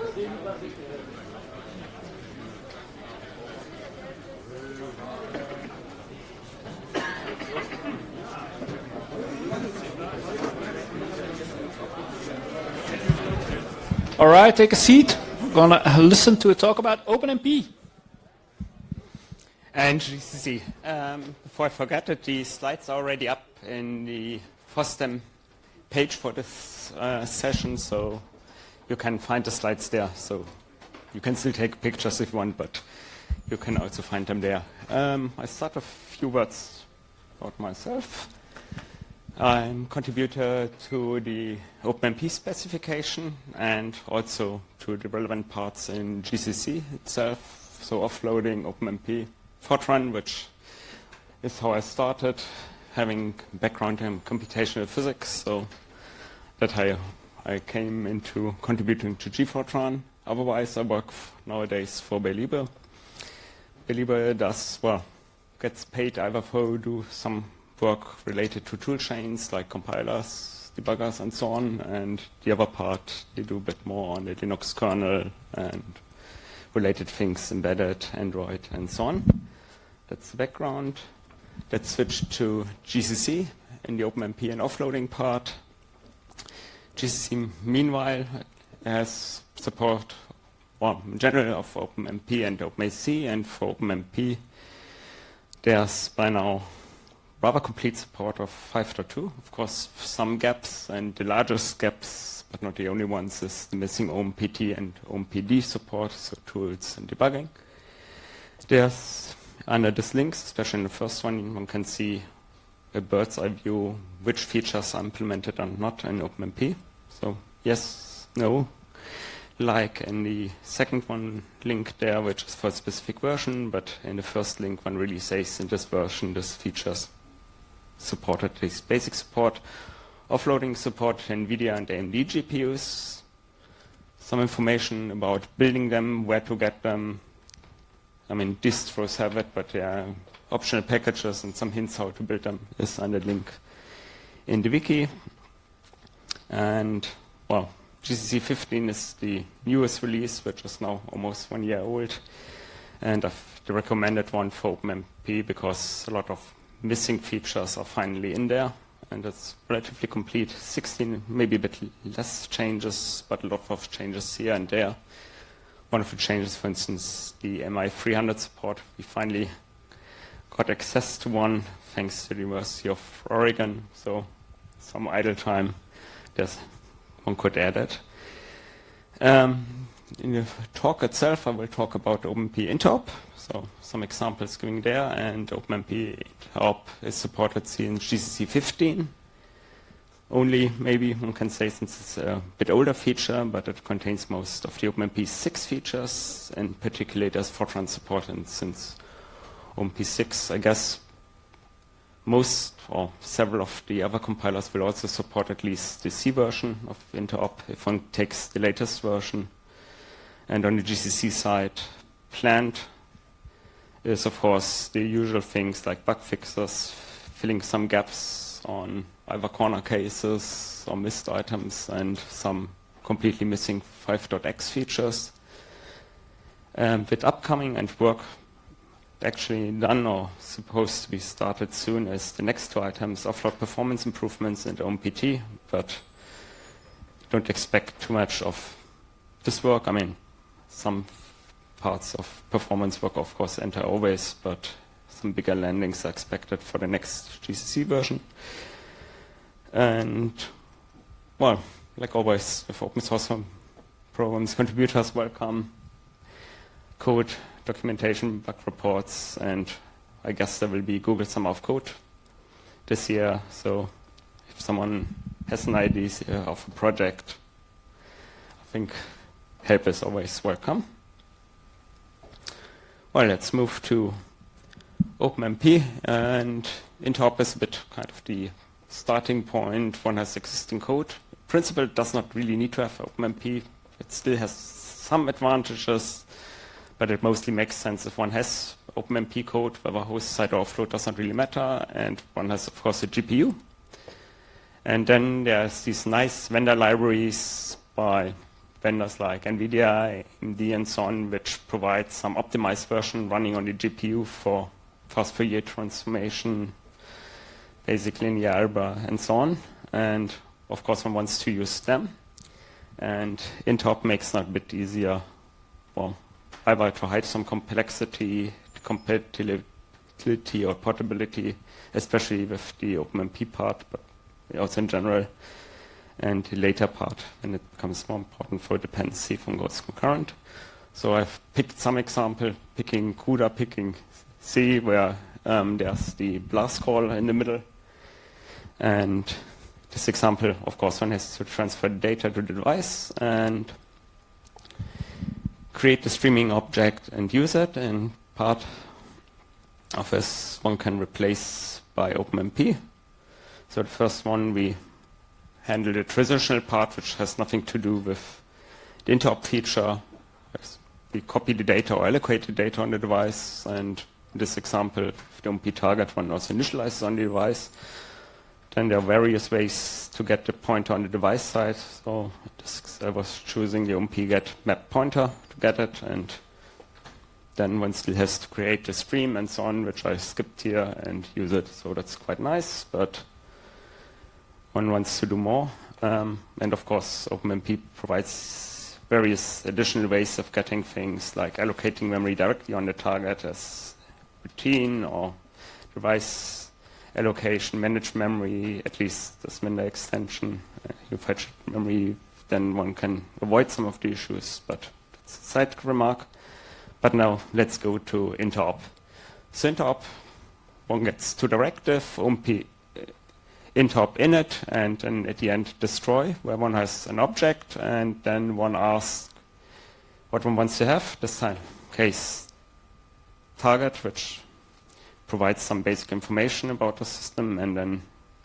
All right, take a seat. We're going to listen to a talk about OpenMP. And GCC. Before I forget it, the slides are already up in the FOSDEM page for this session, so you can find the slides there. So you can still take pictures if you want, but you can also find them there. I start with a few words about myself. I'm contributor to the OpenMP specification and also to the relevant parts in GCC itself. So offloading OpenMP Fortran, which is how I started, having background in computational physics, so that I came into contributing to GFortran. Otherwise, I work nowadays for Beliebe. Beliebe does, gets paid either for do some work related to tool chains like compilers, debuggers, and so on, and the other part they do a bit more on the Linux kernel and related things, embedded, Android, and so on. That's the background. Let's switch to GCC in the OpenMP and offloading part. GCC, meanwhile, has support, in general, of OpenMP and OpenAC, and for OpenMP, there's by now rather complete support of 5.2. Of course, some gaps, and the largest gaps, but not the only ones, is the missing OpenPT and OpenPD support, so tools and debugging. There's, under these links, especially in the first one can see a bird's eye view, which features are implemented and not in OpenMP. So yes, no. Like in the second one link there, which is for a specific version, but in the first link one really says in this version, this features supported, this basic support, offloading support, NVIDIA and AMD GPUs, some information about building them, where to get them. I mean, distros have it, but there are optional packages and some hints how to build them is under the link in the wiki. And, GCC 15 is the newest release, which is now almost 1 year old. And I've the recommended one for OpenMP because a lot of missing features are finally in there. And it's relatively complete. 16, maybe a bit less changes, but a lot of changes here and there. One of the changes, for instance, the MI300 support. We finally got access to one thanks to the University of Oregon. So some idle time, one could add it. In the talk itself, I will talk about OpenMP interop. So some examples going there, and OpenMP interop is supported in GCC 15. Only, maybe one can say, since it's a bit older feature, but it contains most of the OpenMP 6 features, and particularly there's Fortran support, and since OpenMP 6, I guess, most or several of the other compilers will also support at least the C version of interop if one takes the latest version. And on the GCC side, planned is, of course, the usual things like bug fixes, filling some gaps on either corner cases or missed items, and some completely missing 5.x features. With upcoming and work actually done or supposed to be started soon is the next two items, offload performance improvements and OpenPT, but don't expect too much of this work. I mean, some parts of performance work, of course, enter always, but some bigger landings are expected for the next GCC version. And, like always, with open source programs, contributors welcome, code, documentation, bug reports, and I guess there will be Google Summer of Code this year. So if someone has an idea of a project, I think help is always welcome. Well, let's move to OpenMP, and interop is a bit kind of the starting point. One has existing code. In principle, it does not really need to have OpenMP. It still has some advantages, but it mostly makes sense if one has OpenMP code, whether host side or offload does not really matter, and one has, of course, a GPU. And then there's these nice vendor libraries by vendors like NVIDIA, AMD, and so on, which provide some optimized version running on the GPU for fast Fourier transformation, basic linear algebra, and so on. And of course, one wants to use them. And Interop makes it a bit easier, well, either to hide some complexity, compatibility, or portability, especially with the OpenMP part, but also in general, and the later part when it becomes more important for dependency from goes concurrent. So I've picked some example, picking CUDA, picking C, where there's the BLAST call in the middle. And this example, of course, one has to transfer data to the device and create the streaming object and use it. And part of this one can replace by OpenMP. So the first one, we handle the transitional part, which has nothing to do with the interop feature. We copy the data or allocate the data on the device. And in this example, if the OMP target one also initializes on the device, then there are various ways to get the pointer on the device side. So I was choosing the OMP get map pointer to get it, and then one still has to create the stream and so on, which I skipped here and use it. So that's quite nice, but one wants to do more. And of course, OpenMP provides various additional ways of getting things like allocating memory directly on the target as routine, or device allocation, manage memory, at least this Minder extension. You fetch memory, then one can avoid some of the issues, but that's a side remark. But now let's go to interop. So interop, one gets to directive, OMP interop init, and then at the end destroy, where one has an object, and then one asks what one wants to have. This time, case target, which provides some basic information about the system, and then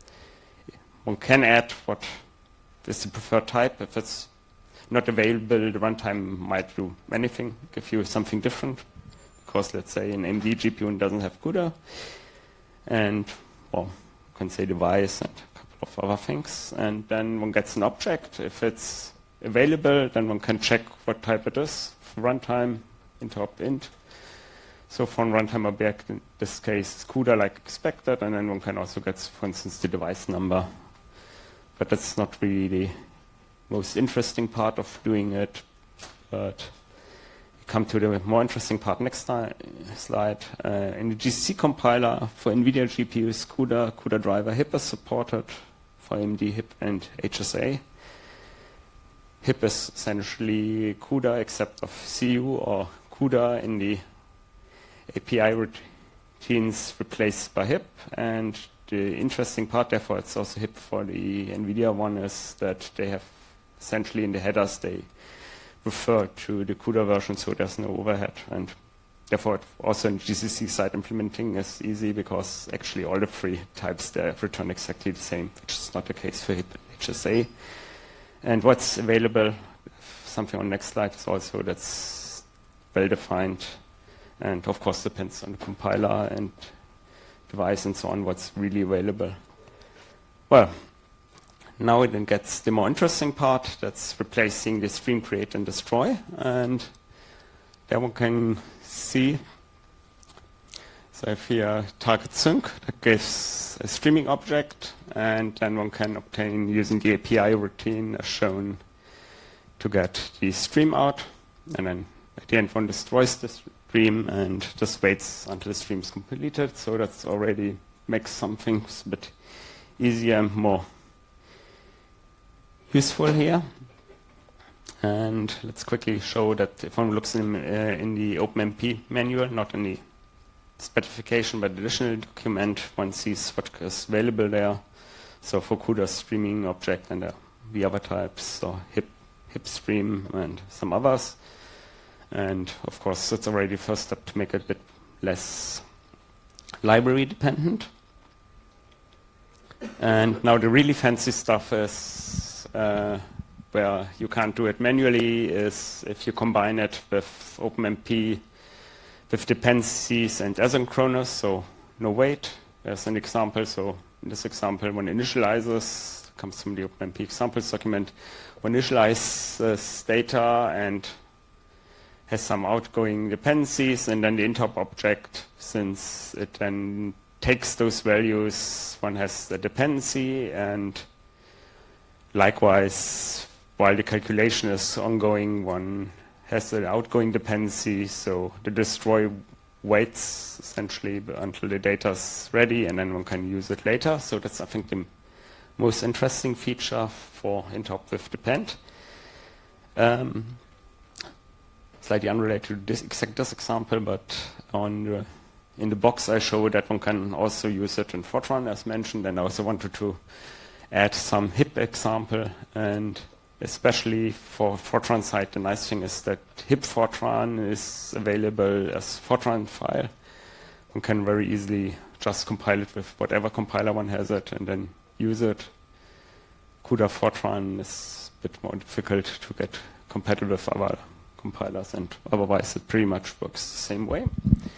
one can add what is the preferred type. If it's not available, the runtime might do anything, give you something different, because let's say an AMD GPU doesn't have CUDA, and well, you can say device and a couple of other things, and then one gets an object. If it's available, then one can check what type it is, runtime, interop int. So for a runtime object, in this case, is CUDA like expected, and then one can also get, for instance, the device number. But that's not really the most interesting part of doing it. But we come to the more interesting part next slide. In the GCC compiler for NVIDIA GPUs, CUDA driver HIP is supported for AMD HIP and HSA. HIP is essentially CUDA except of CU, or CUDA in the API routines replaced by HIP, and the interesting part, therefore, it's also HIP for the NVIDIA one, is that they have essentially in the headers, they refer to the CUDA version, so there's no overhead. And therefore, also in GCC side implementing is easy, because actually all the three types there return exactly the same, which is not the case for HIP and HSA. And what's available, something on the next slide, is also that's well-defined. And of course, depends on the compiler and device and so on, what's really available. Well, now it then gets the more interesting part. That's replacing the stream create and destroy. And there one can see, so if here target sync, that gives a streaming object, and then one can obtain using the API routine as shown to get the stream out. And then at the end, one destroys the stream and just waits until the stream is completed. So that's already makes some things a bit easier and more useful here. And let's quickly show that if one looks in the OpenMP manual, not in the specification, but the additional document, one sees what is available there. So for CUDA streaming object and the other types, so HIP stream and some others. And of course, it's already the first step to make it a bit less library dependent. And now the really fancy stuff is where you can't do it manually, is if you combine it with OpenMP, with dependencies and asynchronous, so no wait. There's an example. So in this example, one initializes comes from the OpenMP examples document, will initialize this data and has some outgoing dependencies, and then the interop object, since it then takes those values, one has the dependency, and likewise, while the calculation is ongoing, one has the outgoing dependency, so the destroy waits essentially until the data is ready, and then one can use it later. So that's, I think, the most interesting feature for interop with depend. Slightly unrelated to this example, but in the box I show that one can also use it in Fortran as mentioned, and I also wanted to add some HIP example, and especially for Fortran side, the nice thing is that HIP Fortran is available as Fortran file. One can very easily just compile it with whatever compiler one has it and then use it. CUDA Fortran is a bit more difficult to get compatible with other compilers, and otherwise it pretty much works the same way.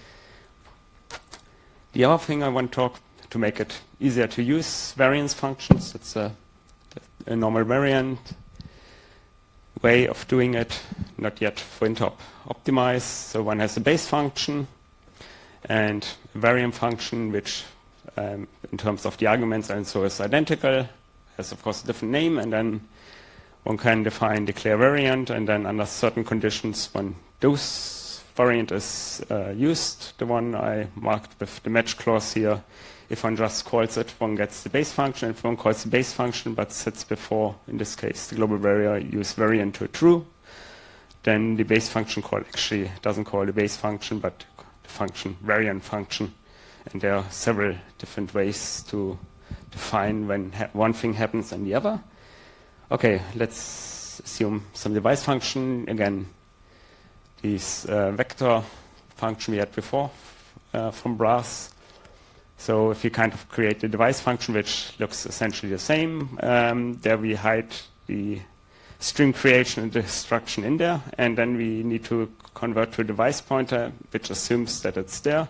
The other thing I want to talk to make it easier to use variance functions. It's a normal variant way of doing it, not yet for interop optimized. So one has a base function and a variant function, which in terms of the arguments and so is identical, has of course a different name, and then one can define declare variant, and then under certain conditions when those variant is used, the one I marked with the match clause here, if one just calls it, one gets the base function. If one calls the base function but sets before, in this case, the global variable use variant to true, then the base function call actually doesn't call the base function, but the function variant function. And there are several different ways to define when one thing happens and the other. Okay, let's assume some device function. Again, this vector function we had before from Brass. So if you kind of create the device function, which looks essentially the same, there we hide the string creation and destruction in there, and then we need to convert to a device pointer, which assumes that it's there.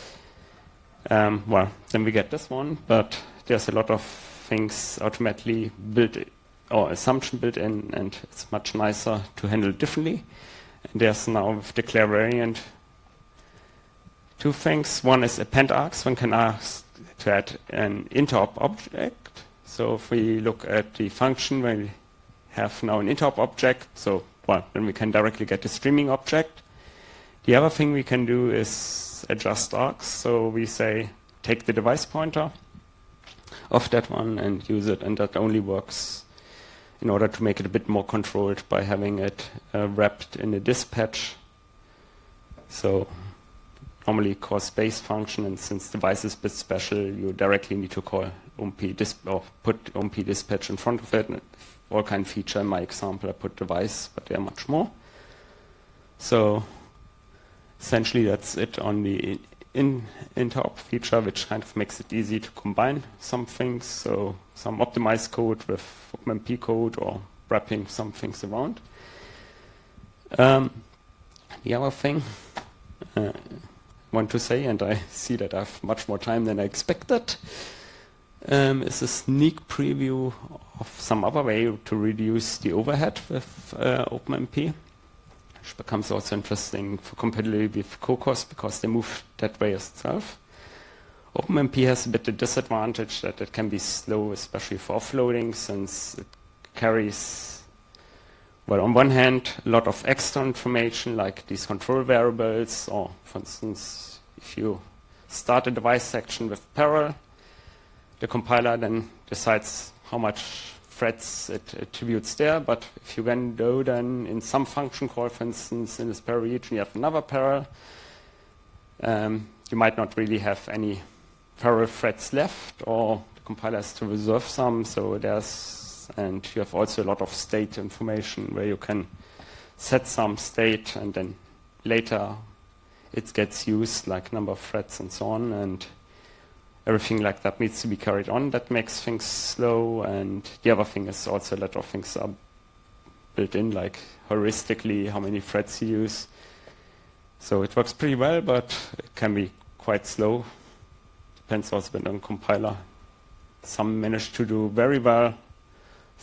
Well, then we get this one, but there's a lot of things automatically built or assumption built in, and it's much nicer to handle it differently. And there's now with declare variant two things. One is append args. One can ask to add an interop object. So if we look at the function, we have now an interop object. So, well, then we can directly get the streaming object. The other thing we can do is adjust args. So we say, take the device pointer of that one and use it. And that only works in order to make it a bit more controlled by having it wrapped in a dispatch. So normally calls base function, and since device is a bit special, you directly need to call or put OMP dispatch in front of it. And all kind of feature in my example, I put device, but there are much more. So essentially that's it on the interop feature, which kind of makes it easy to combine some things. So some optimized code with OpenMP code or wrapping some things around. The other thing want to say, and I see that I have much more time than I expected, is a sneak preview of some other way to reduce the overhead with OpenMP, which becomes also interesting for compatibility with Cocos because they move that way itself. OpenMP has a bit of disadvantage that it can be slow, especially for offloading, since it carries, well, on one hand, a lot of extra information like these control variables, or for instance, if you start a device section with parallel, the compiler then decides how much threads it attributes there. But if you then go then in some function call, for instance, in this parallel region, you have another parallel, you might not really have any parallel threads left, or the compiler has to reserve some. So and you have also a lot of state information where you can set some state and then later it gets used, like number of threads and so on, and everything like that needs to be carried on. That makes things slow, and the other thing is also a lot of things are built in, like heuristically how many threads you use. So it works pretty well, but it can be quite slow. Depends also a bit on compiler. Some manage to do very well,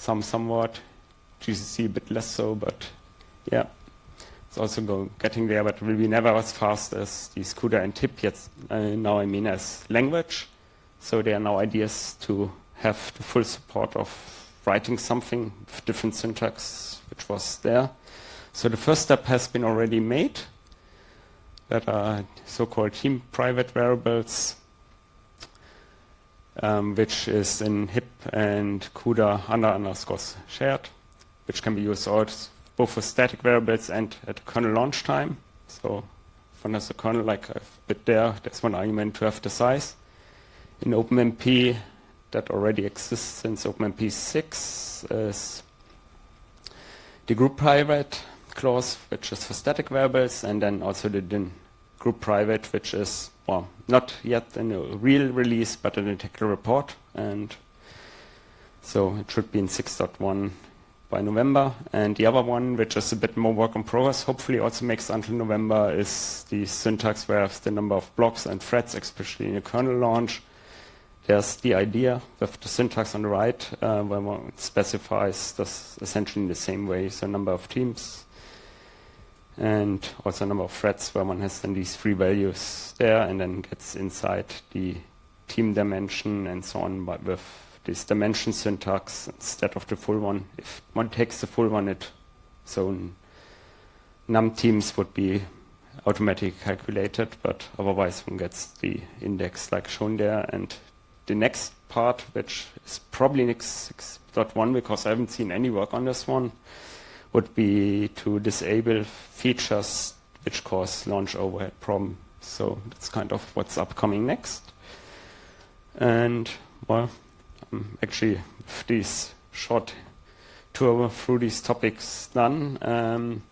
somewhat. GCC a bit less so, but yeah, it's also getting there, but will be never as fast as these CUDA and TIP yet. Now I mean as language. So there are now ideas to have the full support of writing something with different syntax, which was there. So the first step has been already made. That are so-called team private variables, which is in HIP and CUDA __ shared, which can be used both for static variables and at the kernel launch time. So when there's a kernel like a bit there's one argument to have the size. In OpenMP, that already exists since OpenMP 6, is the group private clause, which is for static variables, and then also the group private, which is, well, not yet in a real release, but in a technical report. And so it should be in 6.1 by November. And the other one, which is a bit more work in progress, hopefully also makes until November, is the syntax where it's the number of blocks and threads, especially in a kernel launch. There's the idea with the syntax on the right, where one specifies this essentially in the same way, so number of teams, and also number of threads, where one has then these three values there, and then gets inside the team dimension and so on, but with this dimension syntax instead of the full one. If one takes the full one, so num teams would be automatically calculated, but otherwise one gets the index like shown there. And the next part, which is probably next 6.1, because I haven't seen any work on this one, would be to disable features which cause launch overhead problem. So that's kind of what's upcoming next. And, well, actually, with this short tour through these topics done, on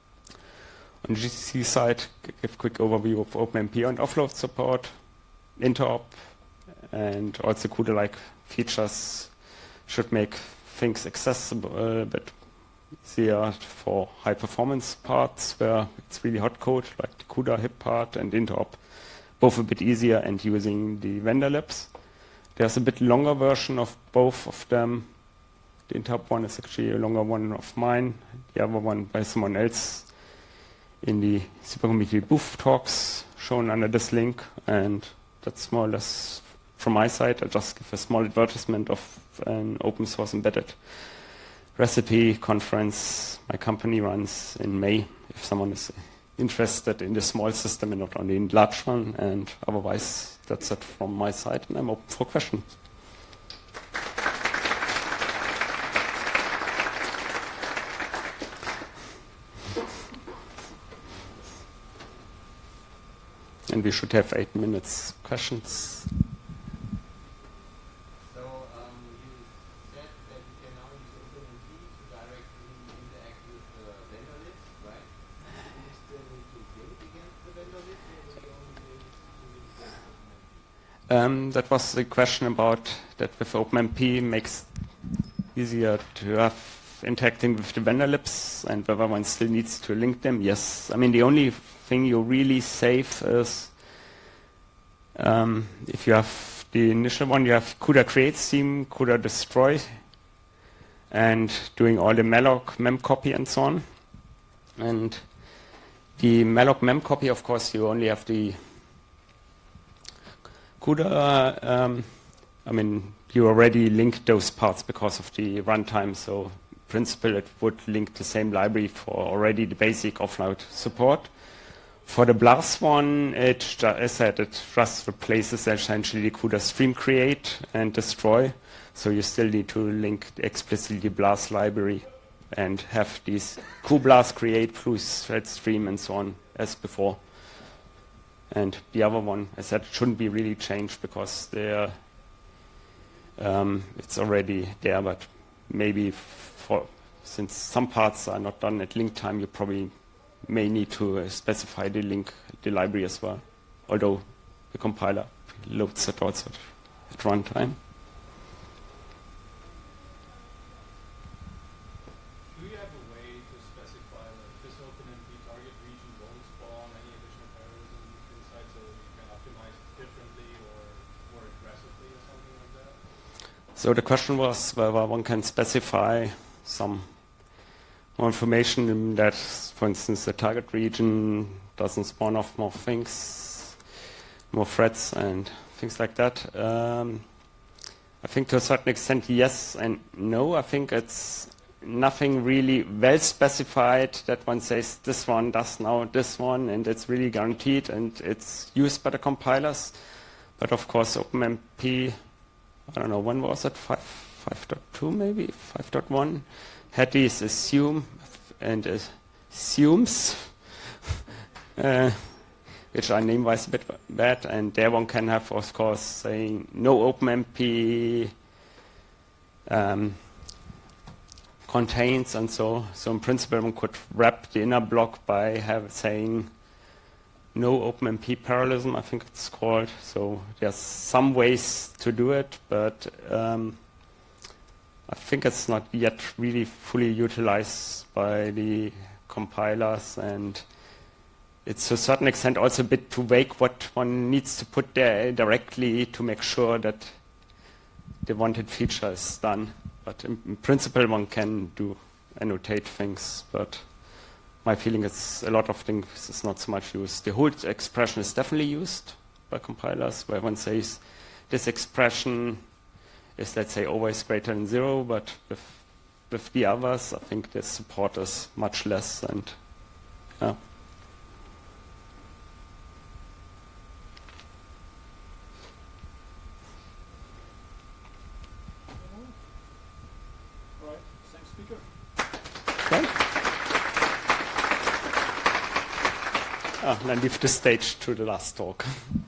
GCC side, give a quick overview of OpenMP and offload support, interop, and also CUDA-like features should make things accessible, but easier for high performance parts where it's really hot code, like the CUDA HIP part and interop, both a bit easier and using the vendor labs. There's a bit longer version of both of them. The interop one is actually a longer one of mine, the other one by someone else in the Supercomputing Booth talks shown under this link, and that's more or less from my side. I just give a small advertisement of an open source embedded recipe conference my company runs in May, if someone is interested in the small system and not only in the large one. And otherwise, that's it from my side, and I'm open for questions. And we should have 8 minutes questions. That was the question about that with OpenMP makes easier to have interacting with the vendor libs and whether one still needs to link them. Yes, I mean the only thing you really save is if you have the initial one, you have CUDA create theme, CUDA destroy, and doing all the malloc, memcopy, and so on. And the malloc, memcopy, of course, you only have the CUDA, I mean, you already linked those parts because of the runtime, so in principle it would link the same library for already the basic offload support. For the BLAS one, as I said, it just replaces essentially the CUDA stream create and destroy, so you still need to link explicitly the BLAS library and have these QBLAS create, plus thread stream and so on as before. And the other one, I said, shouldn't be really changed because it's already there, but maybe since some parts are not done at link time, you probably may need to specify the library as well, although the compiler loads it also at runtime. Do you have a way to specify that this OpenMP target region won't spawn any additional parallelism inside, so you can optimize differently or more aggressively or something like that? So the question was whether one can specify some more information that, for instance, the target region doesn't spawn off more things, more threads and things like that. I think to a certain extent, yes and no. I think it's nothing really well specified that one says this one does now this one and it's really guaranteed and it's used by the compilers. But of course, OpenMP, I don't know, when was it? 5.2 maybe? 5.1 had these assume and assumes, which I name-wise a bit bad, and there one can have, of course, saying no OpenMP contains and so in principle one could wrap the inner block by saying no OpenMP parallelism, I think it's called. So there's some ways to do it, but I think it's not yet really fully utilized by the compilers, and it's to a certain extent also a bit too vague what one needs to put there directly to make sure that the wanted feature is done. But in principle one can do annotate things, but my feeling is a lot of things is not so much used. The whole expression is definitely used by compilers, where one says this expression is, let's say, always greater than 0, but with the others, I think the support is much less, and yeah. All right, thanks, speaker. And I leave the stage to the last talk.